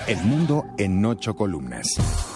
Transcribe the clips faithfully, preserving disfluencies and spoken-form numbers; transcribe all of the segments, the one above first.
El mundo en ocho columnas.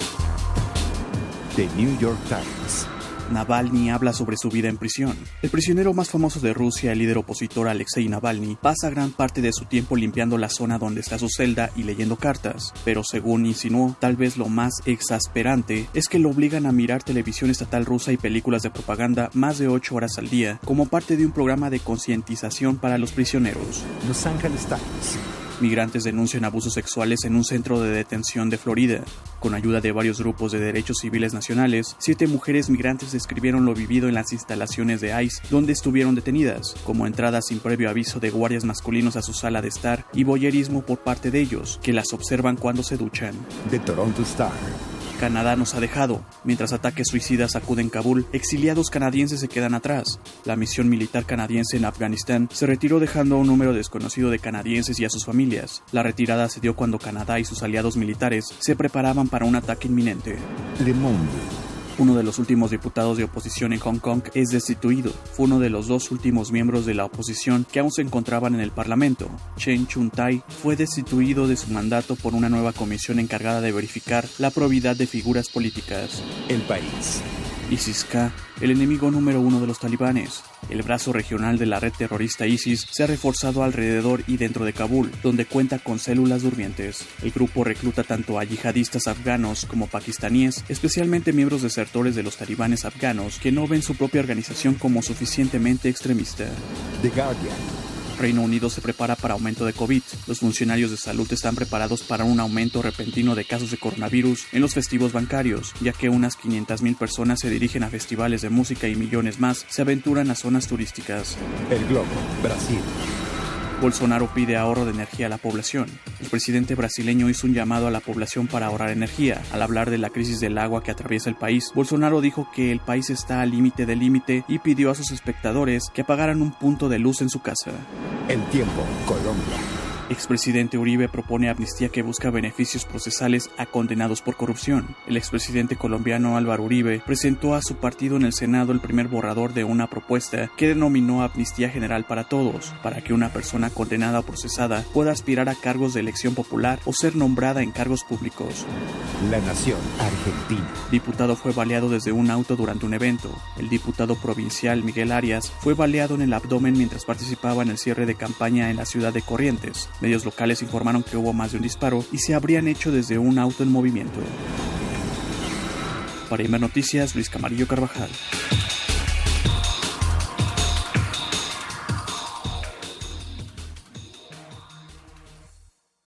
The New York Times. Navalny habla sobre su vida en prisión. El prisionero más famoso de Rusia, el líder opositor Alexei Navalny, pasa gran parte de su tiempo limpiando la zona donde está su celda y leyendo cartas, pero según insinuó, tal vez lo más exasperante es que lo obligan a mirar televisión estatal rusa y películas de propaganda más de ocho horas al día, como parte de un programa de concientización para los prisioneros. Los Angeles Times. Migrantes denuncian abusos sexuales en un centro de detención de Florida. Con ayuda de varios grupos de derechos civiles nacionales, siete mujeres migrantes describieron lo vivido en las instalaciones de ICE, donde estuvieron detenidas, como entradas sin previo aviso de guardias masculinos a su sala de estar y voyerismo por parte de ellos, que las observan cuando se duchan. The Toronto Star. Canadá nos ha dejado. Mientras ataques suicidas sacuden Kabul, exiliados canadienses se quedan atrás. La misión militar canadiense en Afganistán se retiró dejando a un número desconocido de canadienses y a sus familias. La retirada se dio cuando Canadá y sus aliados militares se preparaban para un ataque inminente. Le Monde. Uno de los últimos diputados de oposición en Hong Kong es destituido. Fue uno de los dos últimos miembros de la oposición que aún se encontraban en el Parlamento. Chen Chun-tai fue destituido de su mandato por una nueva comisión encargada de verificar la probidad de figuras políticas. El País. ISIS-K, el enemigo número uno de los talibanes. El brazo regional de la red terrorista ISIS se ha reforzado alrededor y dentro de Kabul, donde cuenta con células durmientes. El grupo recluta tanto a yihadistas afganos como pakistaníes, especialmente miembros desertores de los talibanes afganos que no ven su propia organización como suficientemente extremista. The Guardian. Reino Unido se prepara para aumento de COVID. Los funcionarios de salud están preparados para un aumento repentino de casos de coronavirus en los festivos bancarios, ya que unas quinientas mil personas se dirigen a festivales de música y millones más se aventuran a zonas turísticas. El Globo. Brasil. Bolsonaro pide ahorro de energía a la población. El presidente brasileño hizo un llamado a la población para ahorrar energía. Al hablar de la crisis del agua que atraviesa el país, Bolsonaro dijo que el país está al límite del límite y pidió a sus espectadores que apagaran un punto de luz en su casa. El Tiempo. Colombia. Expresidente Uribe propone amnistía que busca beneficios procesales a condenados por corrupción. El expresidente colombiano Álvaro Uribe presentó a su partido en el Senado el primer borrador de una propuesta que denominó Amnistía General para Todos, para que una persona condenada o procesada pueda aspirar a cargos de elección popular o ser nombrada en cargos públicos. La Nación. Argentina. Diputado fue baleado desde un auto durante un evento. El diputado provincial Miguel Arias fue baleado en el abdomen mientras participaba en el cierre de campaña en la ciudad de Corrientes. Medios locales informaron que hubo más de un disparo y se habrían hecho desde un auto en movimiento. Para Imer Noticias, Luis Camarillo Carvajal.